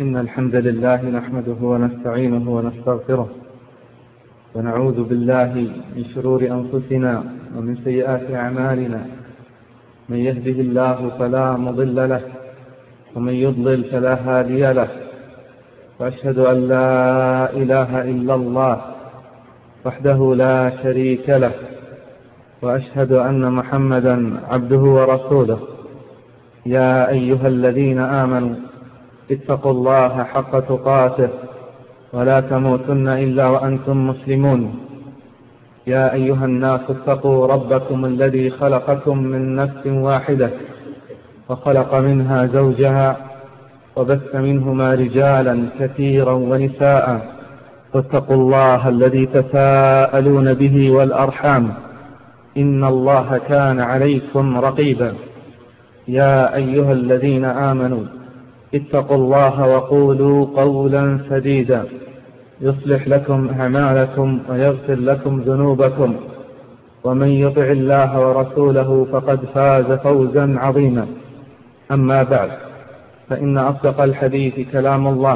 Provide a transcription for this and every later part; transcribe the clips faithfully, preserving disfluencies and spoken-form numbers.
إن الحمد لله نحمده ونستعينه ونستغفره ونعوذ بالله من شرور أنفسنا ومن سيئات أعمالنا. من يهده الله فلا مضل له ومن يضلل فلا هادي له، وأشهد أن لا إله إلا الله وحده لا شريك له، وأشهد أن محمدا عبده ورسوله. يا أيها الذين آمنوا اتقوا الله حق تقاته ولا تموتن إلا وأنتم مسلمون. يا أيها الناس اتقوا ربكم الذي خلقكم من نفس واحدة وخلق منها زوجها وبث منهما رجالا كثيرا ونساء، واتقوا الله الذي تساءلون به والأرحام إن الله كان عليكم رقيبا. يا أيها الذين آمنوا اتقوا الله وقولوا قولا سديدا يصلح لكم أعمالكم ويغفر لكم ذنوبكم، ومن يطع الله ورسوله فقد فاز فوزا عظيما. أما بعد، فإن أصدق الحديث كلام الله،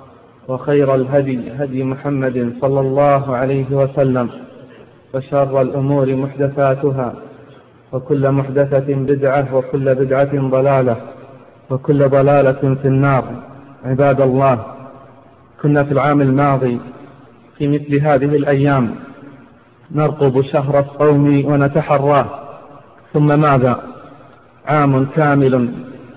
وخير الهدي هدي محمد صلى الله عليه وسلم، وشر الأمور محدثاتها، وكل محدثة بدعة، وكل بدعة ضلالة، وكل ضلالة في النار. عباد الله، كنا في العام الماضي في مثل هذه الأيام نرقب شهر الصوم ونتحراه، ثم ماذا؟ عام كامل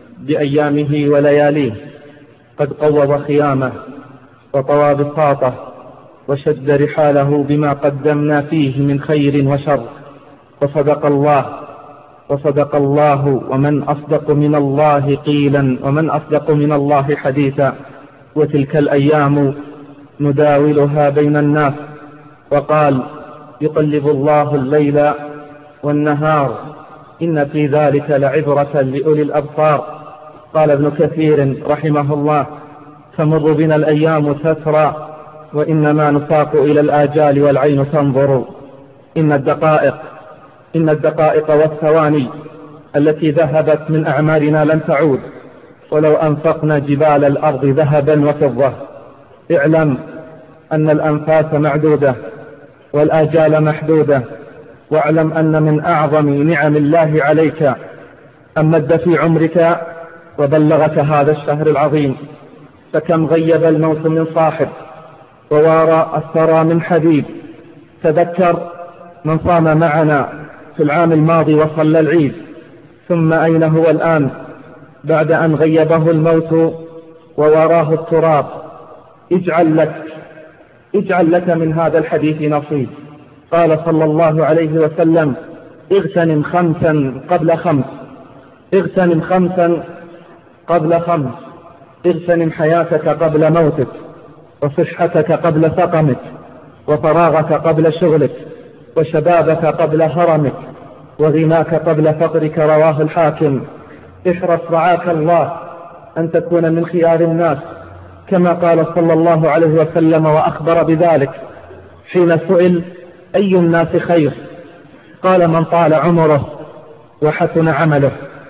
بأيامه ولياليه قد قوض خيامه وطوى بساطه وشد رحاله بما قدمنا فيه من خير وشر. وصدق الله وصدق الله ومن أصدق من الله قيلا ومن أصدق من الله حديثا. وتلك الأيام نداولها بين الناس. وقال: يقلب الله الليل والنهار إن في ذلك لعبرة لأولي الأبصار. قال ابن كثير رحمه الله: تمر بنا الأيام تترى وإنما نساق إلى الآجال والعين تنظر. إن الدقائق إن الدقائق والثواني التي ذهبت من أعمارنا لن تعود ولو أنفقنا جبال الأرض ذهبا وفضة. اعلم أن الأنفاس معدودة والآجال محدودة، واعلم أن من أعظم نعم الله عليك أن مد في عمرك وبلغك هذا الشهر العظيم. فكم غيب الموت من صاحب ووارى الثرى من حبيب. تذكر من صام معنا في العام الماضي وصلى العيد، ثم أين هو الآن بعد أن غيبه الموت ووراه التراب؟ اجعل لك اجعل لك من هذا الحديث نصيب. قال صلى الله عليه وسلم: اغتنم خمسا قبل خمس اغتنم خمسا قبل خمس اغتنم حياتك قبل موتك، وصحتك قبل سقمك، وفراغك قبل شغلك، وشبابك قبل هرمك، وغناك قبل فقرك. رواه الحاكم. احرص رعاك الله أن تكون من خيار الناس، كما قال صلى الله عليه وسلم وأخبر بذلك حين سئل: أي الناس خير؟ قال: من طال عمره وحسن عمله.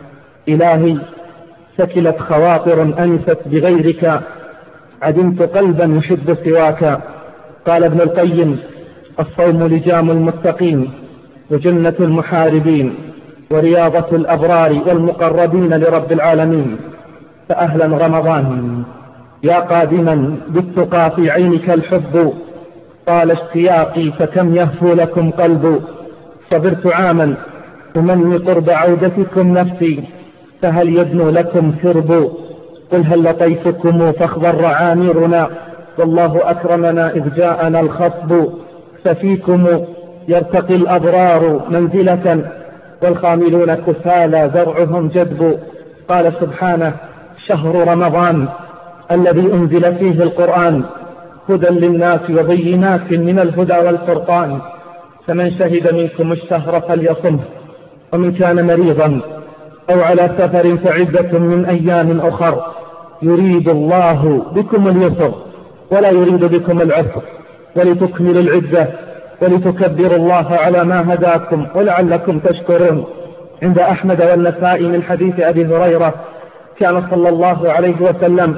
إلهي، سكلت خواطر أنست بغيرك، عدمت قلبا يحب سواك. قال ابن القيم: الصوم لجام المتقين وجنة المحاربين ورياضة الأبرار والمقربين لرب العالمين. فأهلا رمضان يا قادما بالتقى في عينك الحب، طال اشتياقي فكم يهفو لكم قلب. صبرت عاما أمني قرب عودتكم نفسي، فهل يدنو لكم سرب؟ قل هل لطيفكم فاخضر عامرنا، والله أكرمنا إذ جاءنا الخطب. ففيكم يرتقي الأبرار منزلة، والخاملون كسالى زرعهم جدب. قال سبحانه: شهر رمضان الذي أنزل فيه القرآن هدى للناس وبينات من الهدى والفرقان. فمن شهد منكم الشهر فليصمه، ومن كان مريضا أو على سفر فعدة من أيام أخر. يريد الله بكم اليسر ولا يريد بكم العسر، ولتكملوا العدة ولتكبروا الله على ما هداكم ولعلكم تشكرون. عند أحمد والنسائي من حديث أبي هريرة كان صلى الله عليه وسلم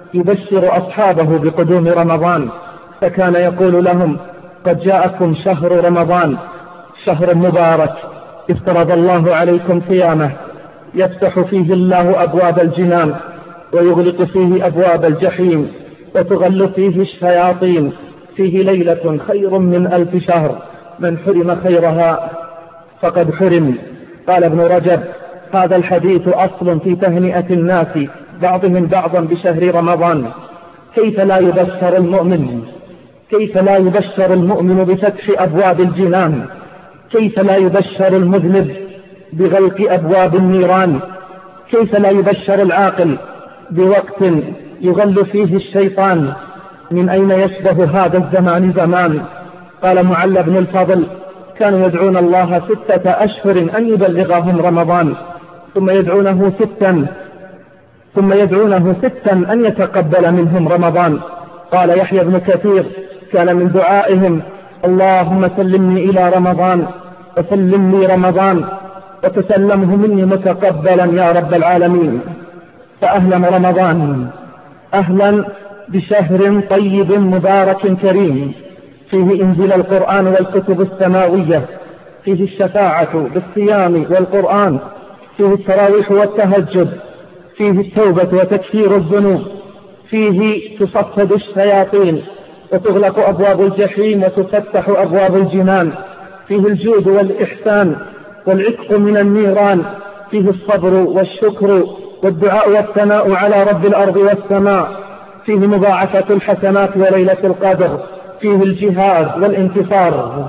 يبشر أصحابه بقدوم رمضان، فكان يقول لهم: قد جاءكم شهر رمضان، شهر مبارك افترض الله عليكم صيامه، يفتح فيه الله أبواب الجنان ويغلق فيه أبواب الجحيم وتغل فيه الشياطين، فيه ليلة خير من ألف شهر، من حرم خيرها فقد حرم. قال ابن رجب: هذا الحديث أصل في تهنئة الناس بعضهم بعضا بشهر رمضان. كيف لا يبشر المؤمن كيف لا يبشر المؤمن بفتح أبواب الجنان؟ كيف لا يبشر المذنب بغلق أبواب النيران؟ كيف لا يبشر العاقل بوقت يغل فيه الشيطان؟ من أين يشبه هذا الزمان زمان؟ قال معل بن الفضل: كانوا يدعون الله ستة أشهر أن يبلغهم رمضان، ثم يدعونه ستا ثم يدعونه ستا أن يتقبل منهم رمضان. قال يحيى بن كثير: كان من دعائهم: اللهم سلمني إلى رمضان وسلم لي رمضان وتسلمه مني متقبلا يا رب العالمين. فأهلا رمضان، أهلا بشهر طيب مبارك كريم، فيه إنزل القرآن والكتب السماوية، فيه الشفاعة بالصيام والقرآن، فيه التراويح والتهجد، فيه التوبة وتكفير الذنوب، فيه تصفد الشياطين وتغلق أبواب الجحيم وتفتح أبواب الجنان، فيه الجود والإحسان والعتق من النيران، فيه الصبر والشكر والدعاء والثناء على رب الأرض والسماء، فيه مضاعفة الحسنات وليلة القدر، فيه الجهاد والانتصار.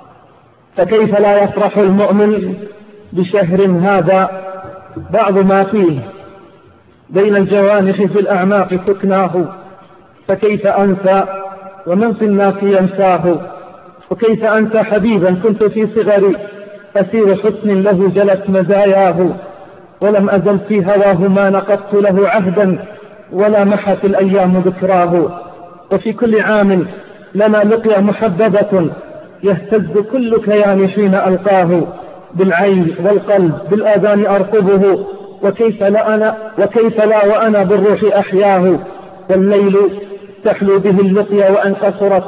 فكيف لا يفرح المؤمن بشهر هذا؟ بعض ما فيه بين الجوانح في الأعماق سكناه، فكيف أنسى ومن في الناس ينساه؟ وكيف أنسى حبيبا كنت في صغري أسير حسن له جلت مزاياه، ولم أزل في هواه ما نقضت له عهدا ولا محت الأيام ذكراه. وفي كل عام لنا لقيا محببة يهتز كل كيان حين ألقاه، بالعين والقلب بالآذان أرقبه، وكيف لا, أنا وكيف لا وأنا بالروح أحياه. والليل تحلو به اللقيا وأن قصرت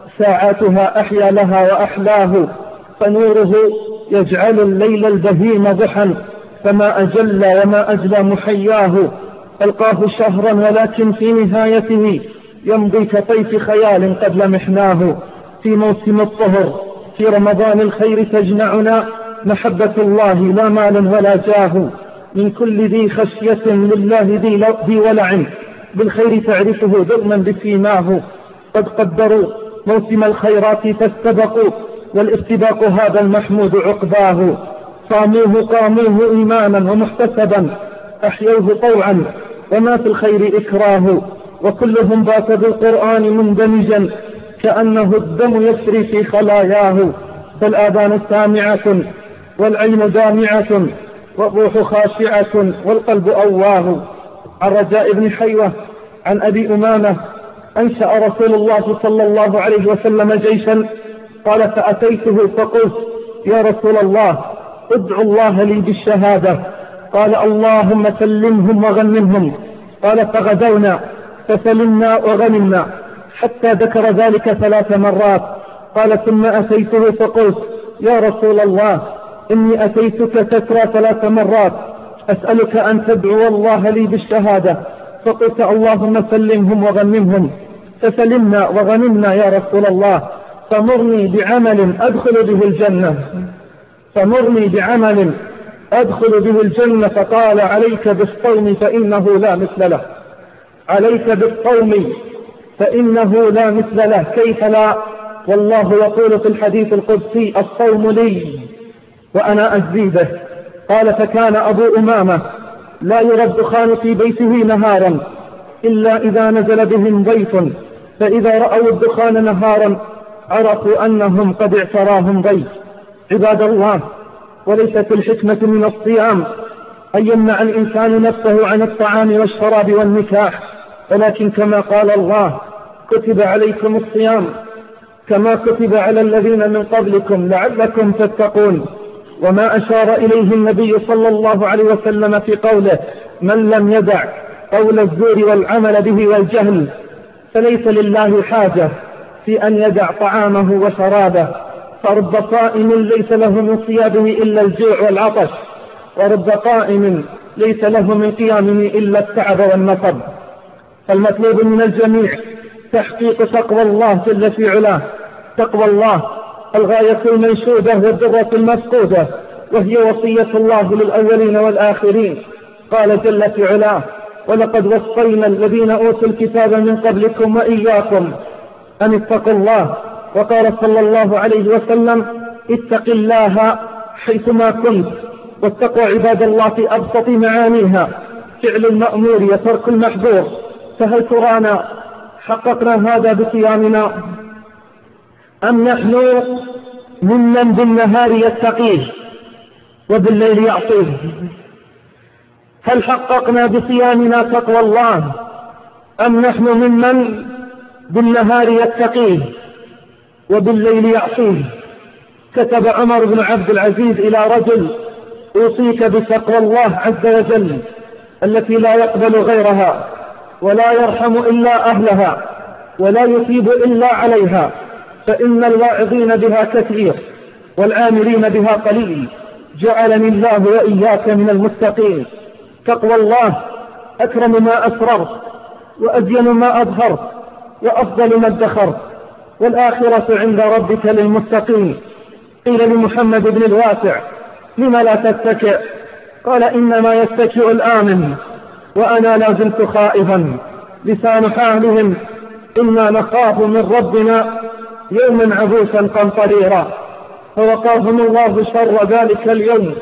ساعاتها أحيا لها وأحلاه، فنوره يجعل الليل البهيم ضحا، فما أجل وما أجلى محياه. ألقاه شهرا ولكن في نهايته يمضي كطيف خيال قبل محناه. في موسم الطهر في رمضان الخير تجمعنا محبة الله لا مال ولا جاه، من كل ذي خشية لله ذي ولع بالخير تعرفه دوما بسيماه. قد قدروا موسم الخيرات فاستبقوا، والاستباق هذا المحمود عقباه. صاموه قاموه إيمانا ومحتسبا، أحيوه طوعا وما في الخير إكراه. وكلهم بات بالقرآن مندمجا كأنه الدم يسري في خلاياه. فالآذان سامعة والعين دامعة والروح خاشعة والقلب أواه. عن رجاء بن حيوة عن أبي أمامة: أنشأ رسول الله صلى الله عليه وسلم جيشا، قال: فأتيته فقلت: يا رسول الله ادعو الله لي بالشهادة. قال: اللهم سلمهم وغنمهم. قال: فغدونا فسلمنا وغنمنا، حتى ذكر ذلك ثلاث مرات. قال: ثم أتيته فقلت: يا رسول الله إني أتيتك تترى ثلاث مرات أسألك أن تدعو الله لي بالشهادة. فقلت: اللهم سلمهم وغنمهم. فسلمنا وغنمنا يا رسول الله، فمرني بعمل أدخل به الجنة فمرني بعمل أدخل به الجنة. فقال: عليك بالصوم فإنه لا مثل له عليك بالصوم فإنه لا مثل له. كيف لا؟ والله يقول في الحديث القدسي: الصوم لي وأنا أجزي به. قال: فكان أبو أمامة لا يرى الدخان في بيته نهارا إلا إذا نزل بهم ضيف، فإذا رأوا الدخان نهارا عرفوا أنهم قد اعتراهم ضيف. عباد الله، وليست الحكمة من الصيام أن يمنع الإنسان نفسه عن الطعام والشراب والنكاح، ولكن كما قال الله: كتب عليكم الصيام كما كتب على الذين من قبلكم لعلكم تتقون. وما أشار إليه النبي صلى الله عليه وسلم في قوله: من لم يدع قول الزور والعمل به والجهل، فليس لله حاجة في أن يدع طعامه وشرابه، فرب صائم ليس له من صيامه إلا الجوع والعطش، ورب قائم ليس له من قيامه إلا التعب والنصب. فالمطلوب من الجميع تحقيق تقوى الله جل في علاه، تقوى الله الغاية المنشودة والذرة المفقودة، وهي وصية الله للأولين والآخرين. قال جل في علاه: ولقد وصينا الذين أوتوا الكتاب من قبلكم وإياكم أن اتقوا الله. وقال صلى الله عليه وسلم: اتق الله حيثما كنت. واتقوا عباد الله في أبسط معانيها فعل المأمور وترك المحظور. فهل ترانا حققنا هذا بصيامنا، أم نحن ممن بالنهار يتقيه وبالليل يعصيه؟ هل حققنا بصيامنا تقوى الله، أم نحن ممن بالنهار يتقيه وبالليل يعصيه؟ كتب عمر بن عبد العزيز إلى رجل: أوصيك بتقوى الله عز وجل التي لا يقبل غيرها، ولا يرحم إلا أهلها، ولا يثيب إلا عليها، فإن الواعظين بها كثير والعاملين بها قليل. جعلني الله وإياك من المتقين. تقوى الله أكرم ما أسررت، وأزين ما أظهرت، وأفضل ما ادخرت، والآخرة عند ربك للمتقين. قيل لمحمد بن الواسع: لم لا تتكئ؟ قال: إنما يتكئ الآمن، وأنا لا زلت خائفا. لسان حالهم: إنا نخاف من ربنا يوما عبوسا قمطريرا. فوقاهم الله شر ذلك اليوم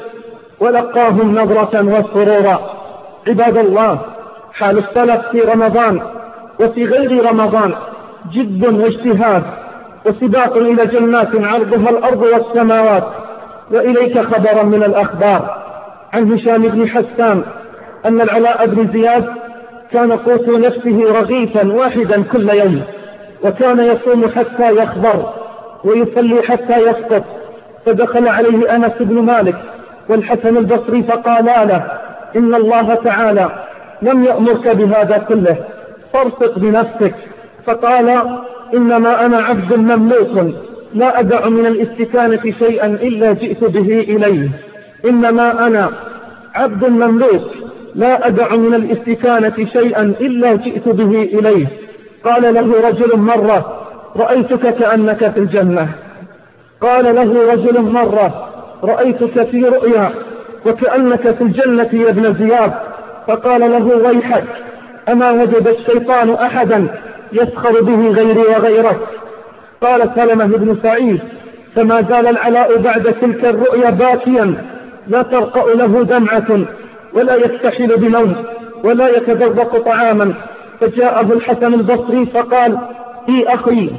ولقاهم نظرة وسرورا. عباد الله، حال السلف في رمضان وفي غير رمضان جد واجتهاد وسباق إلى جنات عرضها الأرض والسماوات. وإليك خبرا من الأخبار عن هشام بن حسان أن العلاء بن زياد كان قوت نفسه رغيفا واحدا كل يوم، وكان يصوم حتى يخبر ويصلي حتى يسقط. فدخل عليه أنس بن مالك والحسن البصري فقالا له: إن الله تعالى لم يأمرك بهذا كله، فارفق بنفسك. فقال: إنما أنا عبد مملوك لا أدع من الاستكانة شيئا إلا جئت به إليه. إنما أنا عبد مملوك لا أدع من الاستكانة شيئا إلا جئت به إليه. قال له رجل مرة: رأيتك كأنك في الجنة. قال له رجل مرة: رأيتك في رؤيا وكأنك في الجنة يا ابن زياد. فقال له: ويحك، أما وجد الشيطان أحدا يسخر به غيري وغيرك؟ قال سلمة بن سعيد: فما زال العلاء بعد تلك الرؤيا باكيا، لا ترقأ له دمعة، ولا يستحيل بنوم، ولا يتذوق طعاما. فجاءه الحسن البصري فقال: إي أخي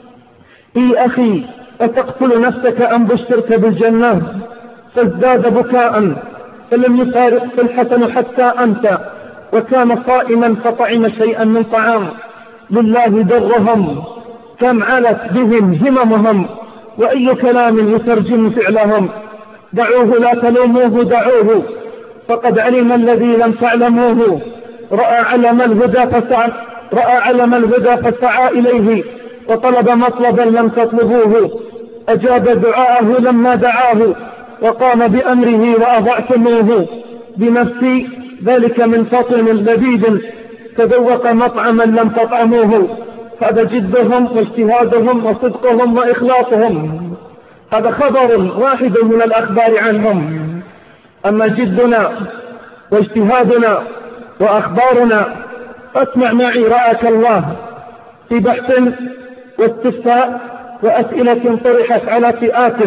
إي أخي أتقتل نفسك أم بشرت بالجنة؟ فازداد بكاء، فلم يفارق الحسن حتى أنت، وكان صائما فطعم شيئا من طعام. لله درهم، كم علت بهم هممهم، وأي كلام يترجم فعلهم. دعوه لا تلوموه، دعوه فقد علم الذي لم تعلموه. رأى علم الهدى فسعى رأى علم الهدى فسعى إليه، وطلب مطلبا لم تطلبوه. أجاب دعاءه لما دعاه، وقام بأمره وأضعتموه. بنفسي ذلك من فطن لذيذ، تذوق مطعما لم تطعموه. هذا جدهم واجتهادهم وصدقهم وإخلاصهم. هذا خبر واحد من الأخبار عنهم. أما جدنا واجتهادنا وأخبارنا، فاسمع معي رعاك الله في بحث واستفتاء وأسئلة طرحت على فئات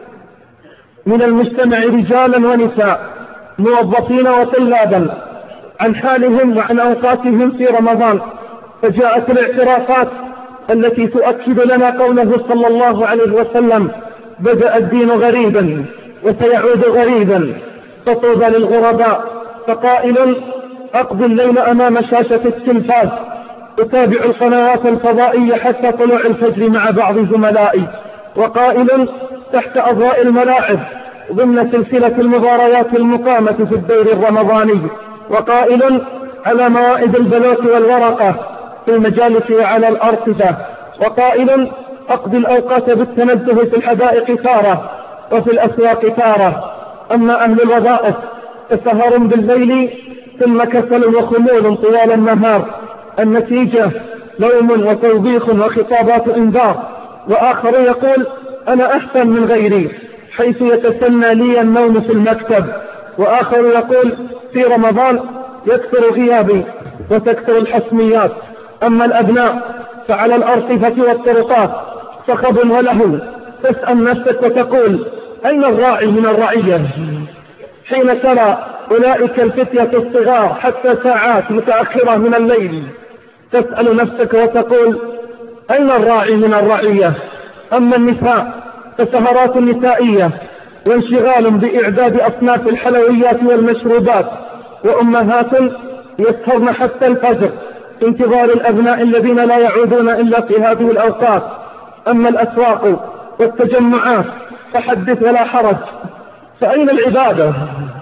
من المجتمع رجالا ونساء، موظفين وطلابا، عن حالهم وعن أوقاتهم في رمضان. فجاءت الاعترافات التي تؤكد لنا قوله صلى الله عليه وسلم: بدأ الدين غريبا وسيعود غريبا، فطوبى للغرباء. فقائل: أقضي الليل أمام شاشة التلفاز، أتابع القنوات الفضائية حتى طلوع الفجر مع بعض زملائي. وقائل: تحت أضواء الملاعب ضمن سلسلة المباريات المقامة في الدور الرمضاني. وقائل: على موائد البلوط والورقة في المجالس وعلى الأرصفة، وقائل أقضي الأوقات بالتنزه في الحدائق تارة وفي الأسواق تارة. أما أهل الوظائف فسهر بالليل ثم كسل وخمول طوال النهار، النتيجة لوم وتوبيخ وخطابات إنذار. وآخر يقول أنا أحسن من غيري حيث يتسنى لي النوم في المكتب. وآخر يقول في رمضان يكثر غيابي وتكثر الحسميات. أما الأبناء فعلى الأرصفة والطرقات صخب وله، تسأل نفسك وتقول أين الراعي من الرعية حين ترى أولئك الفتية الصغار حتى ساعات متأخرة من الليل؟ تسأل نفسك وتقول أين الراعي من الرعية؟ أما النساء فسهرات نسائية وانشغال بإعداد أصناف الحلويات والمشروبات، وأمهات يسهرن حتى الفجر في انتظار الأبناء الذين لا يعودون إلا في هذه الأوقات. أما الأسواق والتجمعات فحدث ولا حرج، فأين العبادة؟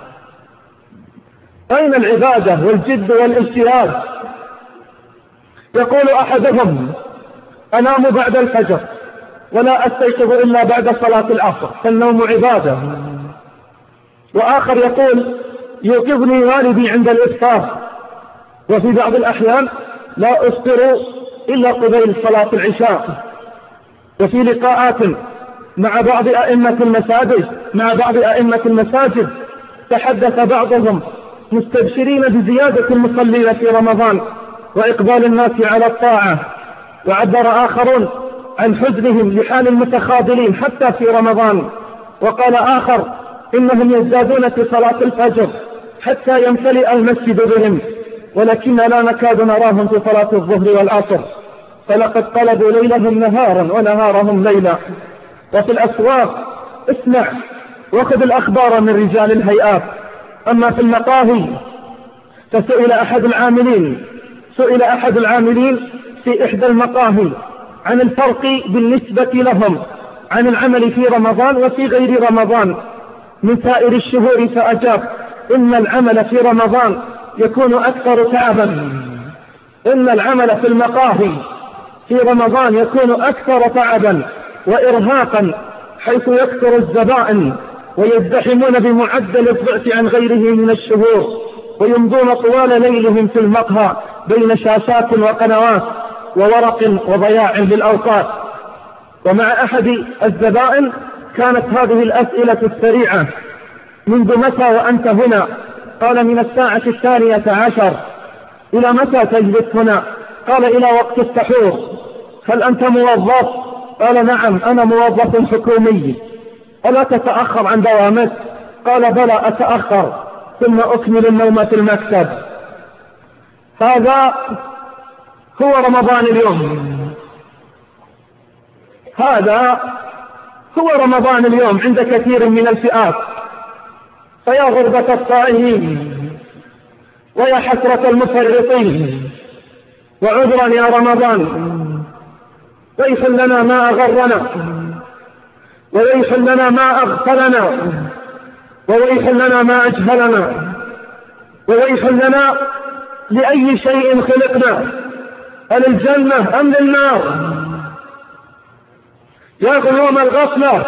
أين العبادة والجد والاجتهاد؟ يقول أحدهم أنام بعد الفجر ولا أستيقظ إلا بعد صلاة العصر فالنوم عبادة. وآخر يقول يوقظني والدي عند الإفطار، وفي بعض الأحيان لا أفطر إلا قبيل صلاة العشاء. وفي لقاءات مع بعض أئمة المساجد مع بعض أئمة المساجد تحدث بعضهم مستبشرين بزيادة المصلين في رمضان وإقبال الناس على الطاعة، وعبر آخرون عن حزنهم لحال المتخاذلين حتى في رمضان. وقال آخر إنهم يزدادون في صلاة الفجر حتى يمتلئ المسجد بهم، ولكن لا نكاد نراهم في صلاة الظهر والعصر، فلقد قلبوا ليلهم نهارا ونهارهم ليلا. وفي الأسواق اسمع وخذ الأخبار من رجال الهيئات. أما في المقاهي فسئل أحد العاملين سئل أحد العاملين في إحدى المقاهي عن الفرق بالنسبة لهم عن العمل في رمضان وفي غير رمضان من سائر الشهور، فأجاب إن العمل في رمضان يكون أكثر تعبا إن العمل في المقاهي في رمضان يكون أكثر تعبا وإرهاقا، حيث يكثر الزبائن ويزدحمون بمعدل الضعف عن غيره من الشهور، ويمضون طوال ليلهم في المقهى بين شاشات وقنوات وورق وضياع للأوقات. ومع أحد الزبائن كانت هذه الأسئلة السريعة: منذ متى وأنت هنا؟ قال: من الساعة الثانية عشر. إلى متى تجلس هنا؟ قال: إلى وقت السحور. هل أنت موظف؟ قال: نعم أنا موظف حكومي. ألا تتأخر عن دوامك؟ قال: بلى أتأخر ثم أكمل النوم في المكتب. هذا هو رمضان اليوم هذا هو رمضان اليوم عند كثير من الفئات. فيا غربة الصائمين ويا حسرة المفرطين، وعذرا يا رمضان، ويح لنا ما أغرنا، ويح لنا ما أغفلنا، وويح لنا ما أجهلنا، وويح لنا لأي شيء خلقنا، أللجنة أم للنار؟ يا غيوم الغفلة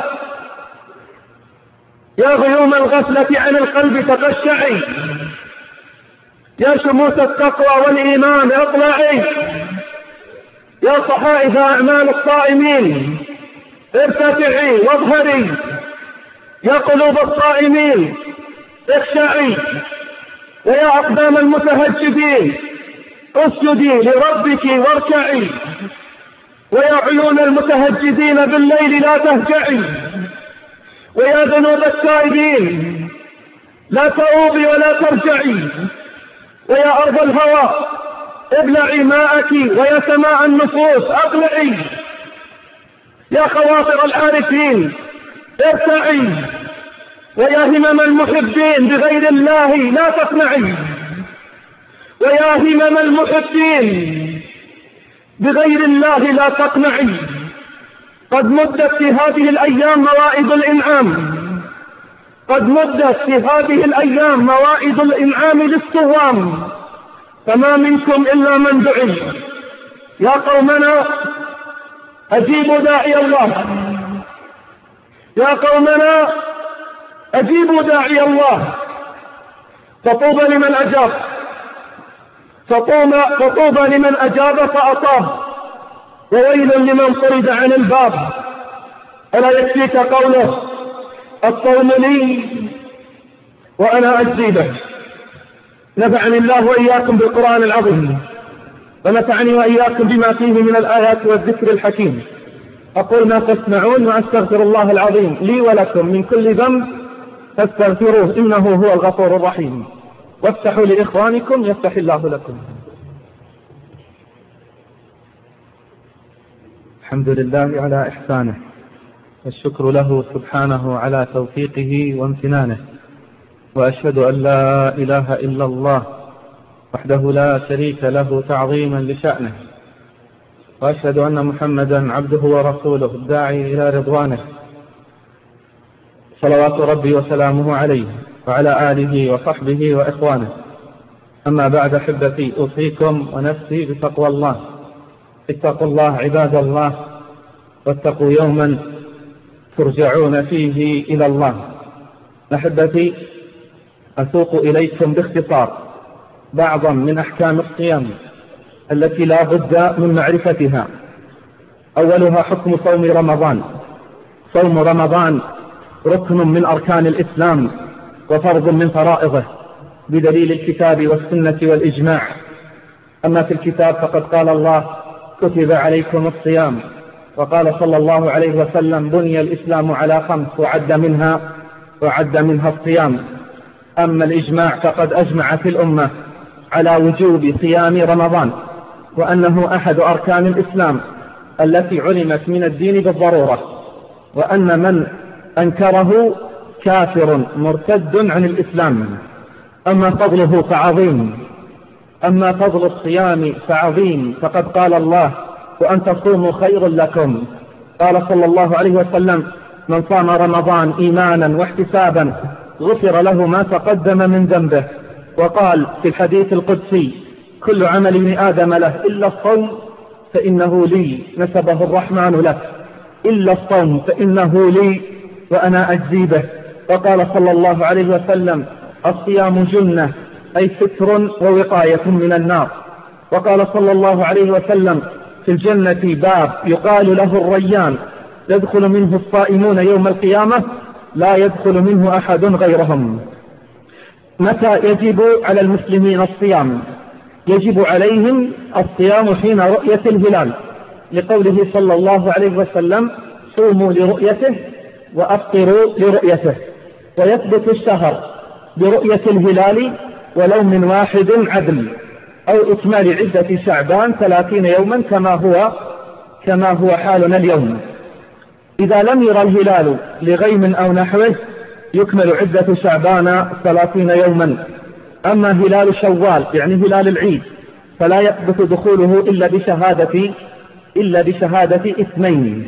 يا غيوم الغفلة عن القلب تقشعي، يا شموس التقوى والإيمان اطلعي، يا صحائف أعمال الصائمين ارتفعي واظهري، يا قلوب الصائمين اخشعي، ويا أقدام المتهجدين اسجدي لربك واركعي، ويا عيون المتهجدين بالليل لا تهجعي، ويا ذنوب التائبين لا تؤوبي ولا ترجعي، ويا أرض الهوى ابلعي ماءك، ويا سماء النفوس أقلعي، يا خواطر العارفين ارتعي، ويا همم المحبين بغير الله لا تقنعي، ويا همم المحبين بغير الله لا تقنعي. قد مدت في هذه الأيام موائد الإنعام قد مدت في هذه الأيام موائد الإنعام للصوام، فما منكم إلا من دعي. يا قومنا أجيبوا داعي الله، يا قومنا أجيبوا داعي الله، فطوبى لمن أجاب، فطوبى, فطوبى لمن أجاب فأطاب، وويل لمن طرد عن الباب. ألا يكفيك قوله الصوم لي وأنا أجزي به. نفعني الله وإياكم بالقرآن العظيم، ونفعني وإياكم بما فيه من الآيات والذكر الحكيم. أقول ما تسمعون وأستغفر الله العظيم لي ولكم من كل ذنب فاستغفروه إنه هو الغفور الرحيم. وافتحوا لإخوانكم يفتح الله لكم. الحمد لله على إحسانه، والشكر له سبحانه على توفيقه وامتنانه، وأشهد أن لا إله إلا الله وحده لا شريك له تعظيما لشأنه، وأشهد أن محمدا عبده ورسوله الداعي إلى رضوانه، صلوات ربي وسلامه عليه وعلى آله وصحبه وإخوانه. أما بعد أحبتي، أوصيكم ونفسي بتقوى الله. اتقوا الله عباد الله، واتقوا يوما ترجعون فيه إلى الله. أحبتي، أسوق إليكم باختصار بعضا من أحكام الصيام التي لا بد من معرفتها. أولها حكم صوم رمضان. صوم رمضان ركن من أركان الإسلام وفرض من فرائضه بدليل الكتاب والسنة والإجماع. أما في الكتاب فقد قال الله كتب عليكم الصيام، وقال صلى الله عليه وسلم بني الإسلام على خمس وعد منها وعد منها الصيام. أما الإجماع فقد أجمعت الأمة على وجوب صيام رمضان، وأنه أحد أركان الإسلام التي علمت من الدين بالضرورة، وأن من أنكره كافر مرتد عن الإسلام. أما فضله فعظيم، أما فضل الصيام فعظيم، فقد قال الله وأن تصوموا خير لكم. قال صلى الله عليه وسلم من صام رمضان إيمانا واحتسابا غفر له ما تقدم من ذنبه. وقال في الحديث القدسي كل عمل ابن آدم له إلا الصوم فإنه لي، نسبه الرحمن له، إلا الصوم فإنه لي وأنا أجزي به. وقال صلى الله عليه وسلم الصيام جنة، أي ستر ووقاية من النار. وقال صلى الله عليه وسلم في الجنة باب يقال له الريان يدخل منه الصائمون يوم القيامة لا يدخل منه أحد غيرهم. متى يجب على المسلمين الصيام؟ يجب عليهم الصيام حين رؤية الهلال، لقوله صلى الله عليه وسلم صوموا لرؤيته وأفطروا لرؤيته. ويثبت الشهر برؤية الهلال ولو من واحد عدل، أو إكمال عدة شعبان ثلاثين يوما كما هو كما هو حالنا اليوم. إذا لم يرى الهلال لغيم أو نحوه يكمل عدة شعبان ثلاثين يوما. أما هلال شوال يعني هلال العيد فلا يثبت دخوله إلا بشهادة إلا بشهادة اثنين.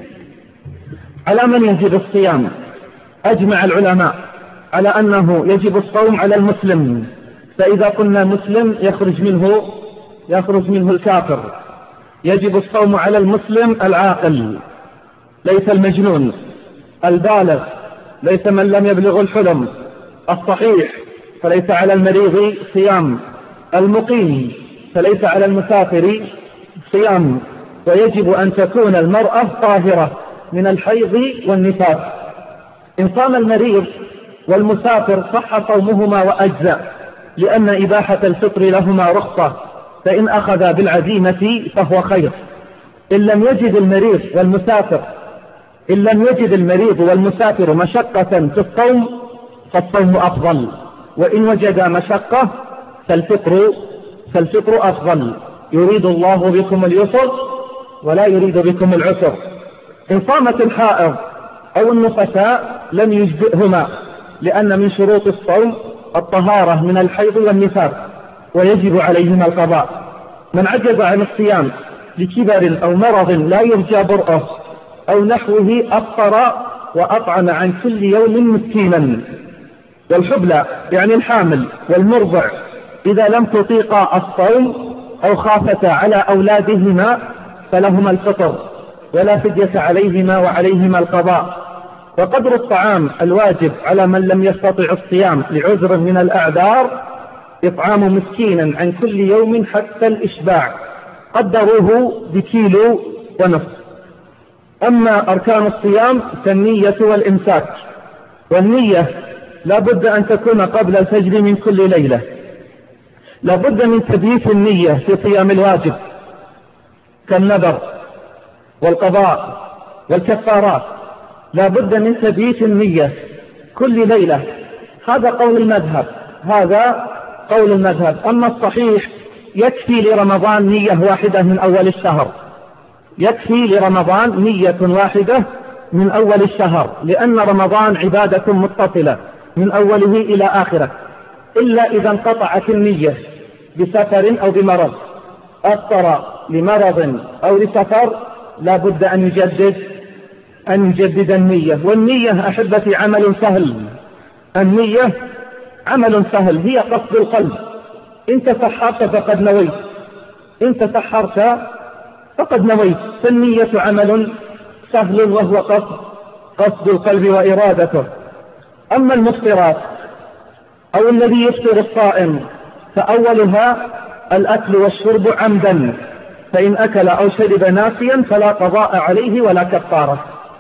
على من يجب الصيام؟ أجمع العلماء على أنه يجب الصوم على المسلم، فإذا قلنا مسلم يخرج منه يخرج منه الكافر. يجب الصوم على المسلم العاقل، ليس المجنون، البالغ ليس من لم يبلغ الحلم، الصحيح فليس على المريض صيام، المقيم فليس على المسافر صيام. ويجب أن تكون المرأة طاهرة من الحيض والنفاس. إن صام المريض والمسافر صح صومهما وأجزاء، لأن إباحة الفطر لهما رخصة، فإن أخذ بالعزيمة فهو خير. إن لم يجد المريض والمسافر إن لم يجد المريض والمسافر مشقة في الصوم فالصوم أفضل، وإن وجد مشقة فالفطر فالفطر أفضل. يريد الله بكم اليسر ولا يريد بكم العسر. إن صامت الحائض أو النفساء لم يجزئهما، لأن من شروط الصوم الطهارة من الحيض والنفاس، ويجب عليهما القضاء. من عجز عن الصيام لكبر أو مرض لا يرجى برؤه أو نحوه أفطر وأطعم عن كل يوم مسكينا. والحبلى يعني الحامل والمرضع إذا لم تطيقا الصوم أو خافتا على أولادهما فلهما الفطر ولا فدية عليهما وعليهما القضاء. وقدر الطعام الواجب على من لم يستطع الصيام لعذر من الأعذار إطعام مسكينا عن كل يوم حتى الإشباع، قدروه بكيلو ونصف. أما أركان الصيام فالنية والإمساك، والنية لا بد أن تكون قبل الفجر من كل ليلة، لا بد من تبييت النية في صيام الواجب كالنذر والقضاء والكفارات، لا بد من تبييت النية كل ليلة. هذا قول المذهب، هذا قول المذهب. أما الصحيح يكفي لرمضان نية واحدة من أول الشهر، يكفي لرمضان نية واحدة من أول الشهر، لأن رمضان عبادة متصلة من أوله إلى آخره، إلا إذا انقطعت النية بسفر أو بمرض، أفطر لمرض أو لسفر لا بد أن يجدد أن يجدد النية. والنية أحبتي عمل سهل، النية عمل سهل، هي قصد القلب. إن تسحرت فقد نويت، إن تسحرت فقد نويت. فالنية عمل سهل وهو قصد قصد القلب وإرادته. أما المفطرات أو الذي يفطر الصائم فأولها الأكل والشرب عمدا، فإن أكل أو شرب ناسيا فلا قضاء عليه ولا كفارة.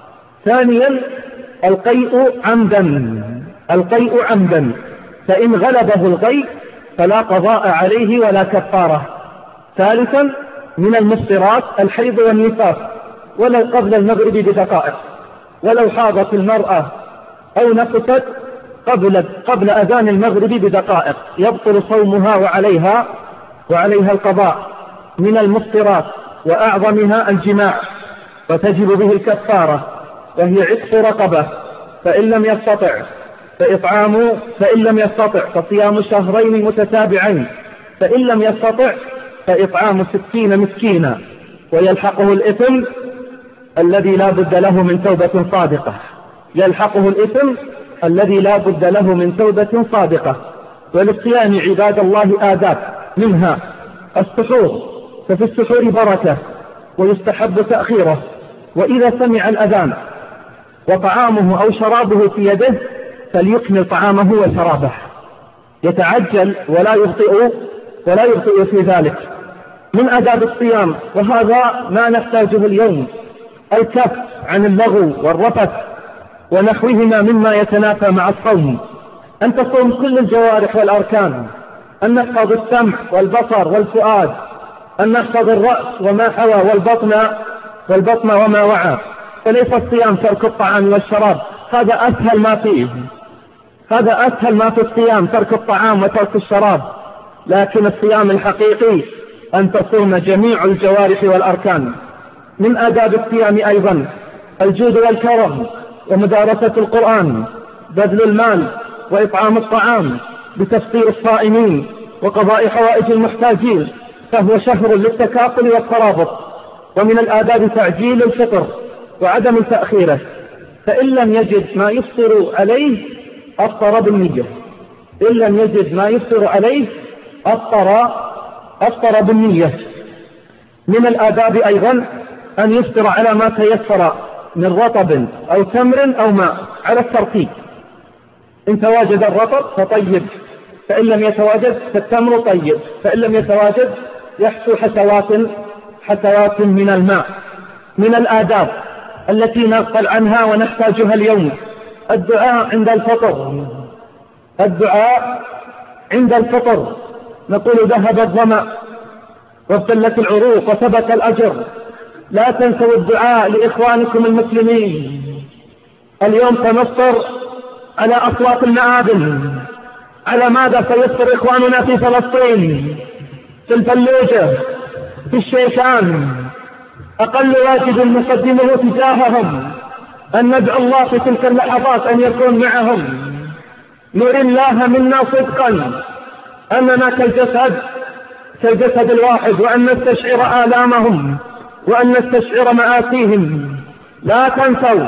ثانيا القيء عمدا، القيء عمدا، فإن غلبه القيء فلا قضاء عليه ولا كفارة. ثالثا من المفطرات الحيض والنفاس، ولو قبل المغرب بدقائق، ولو حاضت المرأة أو نفست قبل قبل أذان المغرب بدقائق يبطل صومها وعليها وعليها القضاء. من المفطرات وأعظمها الجماع، وتجب به الكفارة، وهي عتق رقبة، فإن لم يستطع فإطعام فإن لم يستطع فصيام شهرين متتابعين، فإن لم يستطع فإطعام ستين مسكينا، ويلحقه الإثم الذي لا بد له من توبة صادقة، يلحقه الإثم الذي لا بد له من توبة صادقة. وللصيام عباد الله آداب، منها السحور، ففي السحور بركة ويستحب تأخيره، وإذا سمع الأذان وطعامه أو شرابه في يده فليكمل طعامه وشرابه، يتعجل ولا يبطئ ولا يبطئ في ذلك. من آداب الصيام، وهذا ما نحتاجه اليوم، الكف عن اللغو والرفث ونحوهما مما يتنافى مع الصوم، أن تصوم كل الجوارح والأركان، أن نحفظ السمع والبصر والفؤاد، أن نحفظ الرأس وما حوى والبطن والبطن وما وعى. فليس الصيام ترك الطعام والشراب، هذا أسهل ما فيه، هذا أسهل ما في الصيام ترك الطعام وترك الشراب، لكن الصيام الحقيقي أن تصوم جميع الجوارح والأركان. من آداب الصيام أيضا الجود والكرم ومدارسة القرآن، بذل المال وإطعام الطعام بتفطير الصائمين وقضاء حوائج المحتاجين، فهو شهر للتكافل والترابط. ومن الآداب تعجيل الفطر وعدم تأخيره، فإن لم يجد ما يفطر عليه أفطر بالنية، إن لم يجد ما يفطر عليه أفطر أفطر بالنية. من الآداب أيضا أن يفطر على ما تيسر من رطب أو تمر أو ماء على الترتيب، إن تواجد الرطب فطيب، فإن لم يتواجد فالتمر طيب، فإن لم يتواجد يحصل حسوات حسوات من الماء. من الآداب التي نغفل عنها ونحتاجها اليوم الدعاء عند الفطر، الدعاء عند الفطر. نقول ذهب الظمأ وابتلت العروق وثبت الأجر، لا تنسوا الدعاء لإخوانكم المسلمين. اليوم سنفطر على أصوات المآذن، على ماذا سيفطر إخواننا في فلسطين، في الفلوجة، في الشيشان. أقل واجب نقدمه تجاههم أن ندعو الله في تلك اللحظات أن يكون معهم، نري الله منا صدقا أننا كالجسد كالجسد الواحد، وأن نستشعر آلامهم وأن نستشعر مآسيهم. لا تنسوا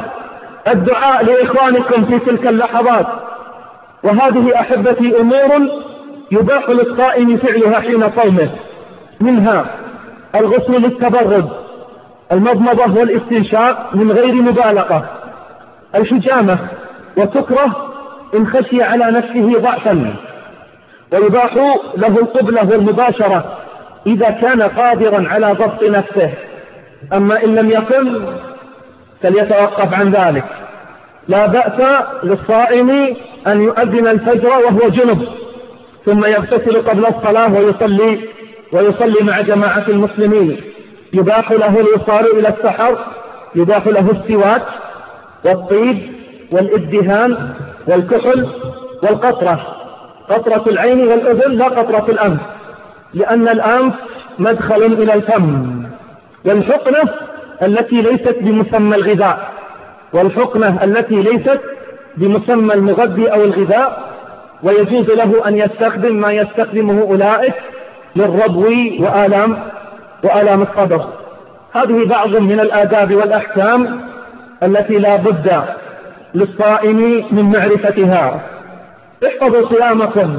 الدعاء لإخوانكم في تلك اللحظات. وهذه أحبتي أمور يباح للصائم فعلها حين صومه، منها الغسل للتبرد، المضمضة والاستنشاق من غير مبالغة، الحجامة، وتكره إن خشي على نفسه ضعفا، ويباح له القبلة والمباشرة إذا كان قادرا على ضبط نفسه، أما إن لم يكن فليتوقف عن ذلك. لا بأس للصائم أن يؤذن الفجر وهو جنب ثم يغتسل قبل الصلاة ويصلي ويصلي مع جماعة المسلمين. يباح له الوصال إلى السحر، يباح له السواك والطيب والإدهان والكحل والقطرة، قطرة العين والأذن لا قطرة الأنف، لأن الأنف مدخل إلى الفم، والحقنة التي ليست بمسمى الغذاء والحقنة التي ليست بمسمى المغذي أو الغذاء، ويجوز له أن يستخدم ما يستخدمه أولئك للربو وآلام وآلام الصدر. هذه بعض من الآداب والأحكام التي لا بد للصائم من معرفتها. احفظوا صيامكم،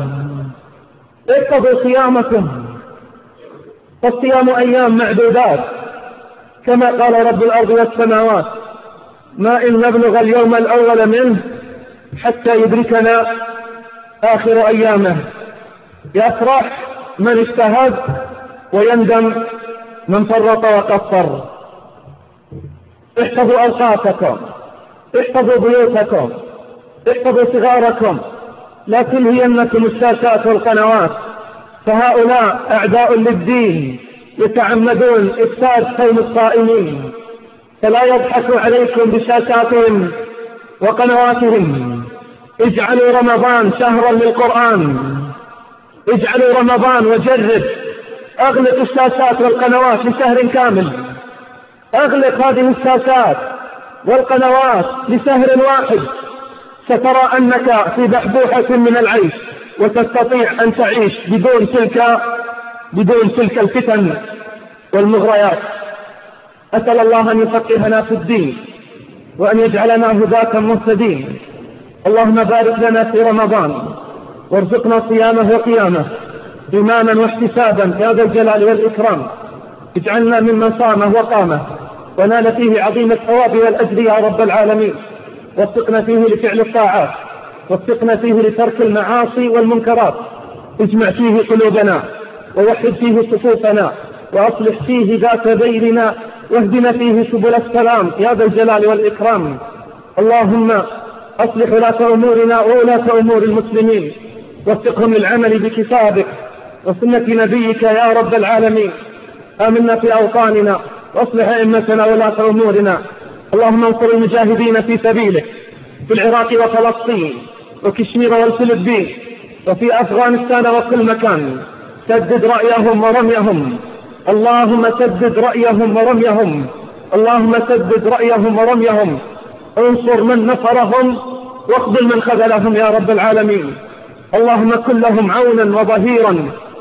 احفظوا صيامكم، فالصيام أيام معدودات كما قال رب الأرض والسماوات: ما إن نبلغ اليوم الأول منه حتى يدركنا آخر أيامه. يفرح من اجتهد ويندم من فرط وقصر. احفظوا أوقاتكم، احفظوا بيوتكم، احفظوا صغاركم، لا تلهينكم الشاشات والقنوات، فهؤلاء أعداء للدين يتعمدون إفساد صوم الصائمين، فلا يضحكوا عليكم بشاشاتهم وقنواتهم. اجعلوا رمضان شهرا للقرآن، اجعلوا رمضان وجرب، اغلق الشاشات والقنوات لشهر كامل، اغلق هذه الشاشات والقنوات لشهر واحد، سترى أنك في بحبوحة من العيش وتستطيع أن تعيش بدون تلك بدون تلك الفتن والمغريات. أسأل الله أن يفقهنا في الدين وأن يجعلنا هداة مهتدين. اللهم بارك لنا في رمضان وارزقنا صيامه وقيامه إيمانا واحتسابا يا ذا الجلال والإكرام. اجعلنا ممن صامه وقامه ونال فيه عظيم الثواب والأجر يا رب العالمين. وفقنا فيه لفعل الطاعات، وفقنا فيه لترك المعاصي والمنكرات. اجمع فيه قلوبنا ووحد فيه صفوفنا وأصلح فيه ذات بيننا واهدنا فيه سبل السلام يا ذا الجلال والإكرام. اللهم أصلح ولاة أمورنا وولاة أمور المسلمين، وفقهم للعمل بكتابك وسنة نبيك يا رب العالمين. آمنا في أوطاننا واصلح أئمتنا ولاة أمورنا. اللهم انصر المجاهدين في سبيلك في العراق وفلسطين وكشمير والفلبين وفي أفغانستان وكل مكان. سدد رأيهم ورميهم، اللهم سدد رأيهم ورميهم، اللهم سدد رأيهم ورميهم. انصر من نصرهم واخذل من خذلهم يا رب العالمين. اللهم كن لهم عونا وظهيرا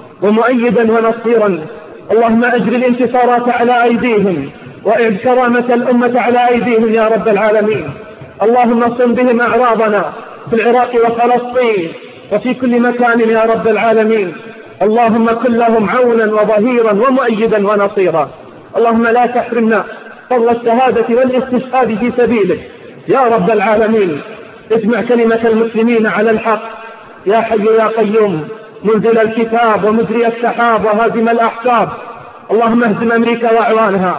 ومؤيدا ونصيرا. اللهم أجر الانتصارات على أيديهم وإعد كرامة الأمة على أيديهم يا رب العالمين. اللهم صن بهم أعراضنا في العراق وفلسطين وفي كل مكان يا رب العالمين. اللهم كن لهم عونا وظهيرا ومؤيدا ونصيرا. اللهم لا تحرمنا فضل الشهادة والاستشهاد في سبيلك يا رب العالمين. اجمع كلمة المسلمين على الحق يا حي يا قيوم، منزل الكتاب ومجري السحاب وهازم الأحساب. اللهم اهزم أمريكا وأعوانها،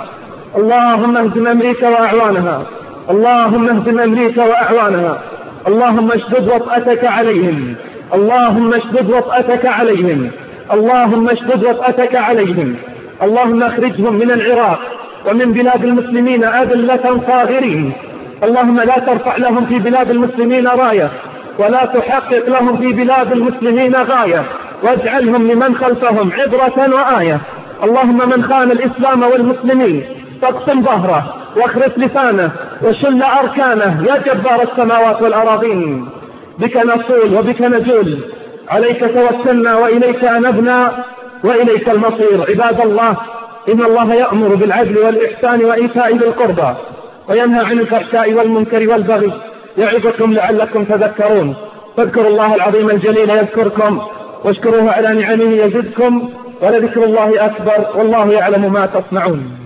اللهم اهزم أمريكا وأعوانها، اللهم اهزم أمريكا وأعوانها. اللهم اشدد وطأتك عليهم، اللهم اشدد وطأتك عليهم، اللهم اشدد وطأتك عليهم. اللهم اخرجهم من العراق ومن بلاد المسلمين أذلة صاغرين. اللهم لا ترفع لهم في بلاد المسلمين راية ولا تحقق لهم في بلاد المسلمين غاية، واجعلهم لمن خلفهم عبرة وآية. اللهم من خان الإسلام والمسلمين فاقسم ظهره واخرس لسانه وشل أركانه يا جبار السماوات والأراضين. بك نصول وبك نجول، عليك توكلنا وإليك أنبنا وإليك المصير. عباد الله، إن الله يأمر بالعدل والإحسان وإيتاء ذي القربى وينهى عن الفحشاء والمنكر والبغي يعظكم لعلكم تذكرون. فاذكروا الله العظيم الجليل يذكركم، واشكروه على نعمه يزدكم، ولذكر الله أكبر، والله يعلم ما تصنعون.